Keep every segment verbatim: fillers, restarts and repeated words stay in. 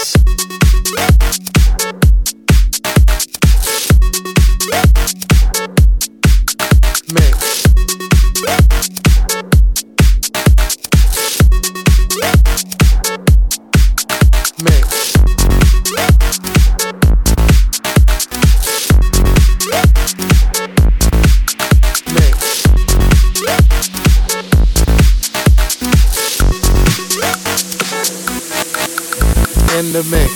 In the mix.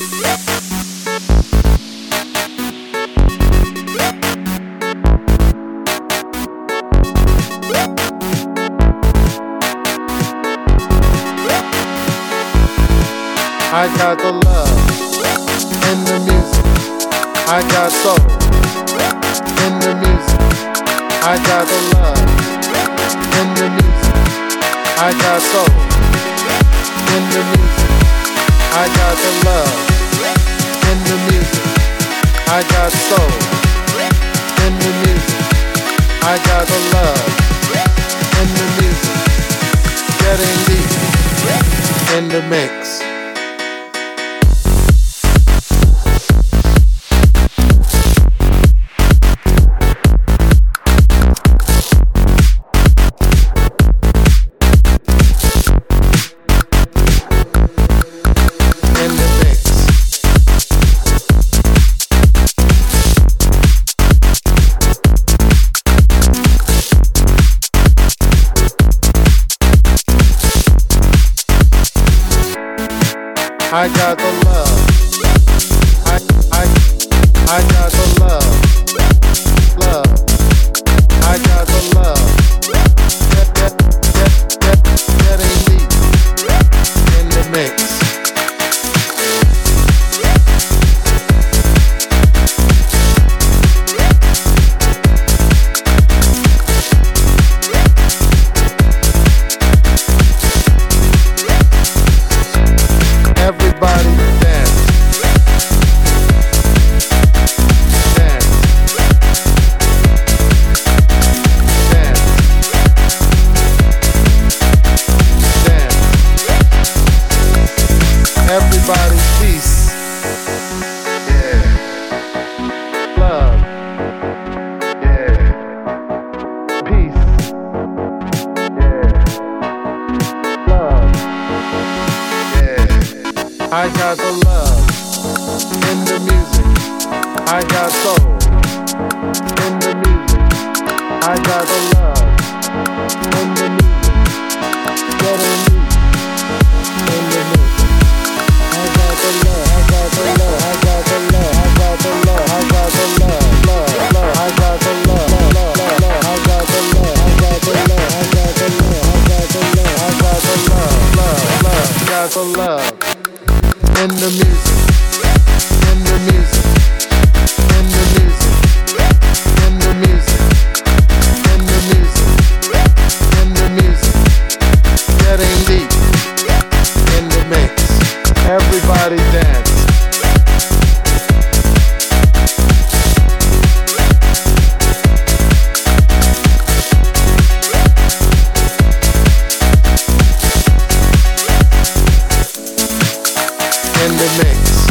I got the love in the music. I got soul in the music. I got the love in the music. I got soul in the music. I got the love in the music. I got soul in the music. I got the love in the music. Getting deep in the mix. I got the love. I I I got the love. Love. I got the love. Get get get get getting deep in the mix. Everybody dance. Dance. Dance. Dance. Everybody peace. Yeah. Love. Yeah. Peace. Yeah. Love. Yeah. I got the love in the music. I got soul in the music. I got the love in the music. Getting deep in the music. I got the love. I got the love. I got the love. I got the love. I got the love. Love. Love. I got the love. Love. Love. Love. I got the love. I got the love. I got the love. I got the love. I got the love. Love. Love. Got the love. In the music, in the music, in the music, in the music, in the music, in the music, getting deep in the mix. Everybody dance. In the mix.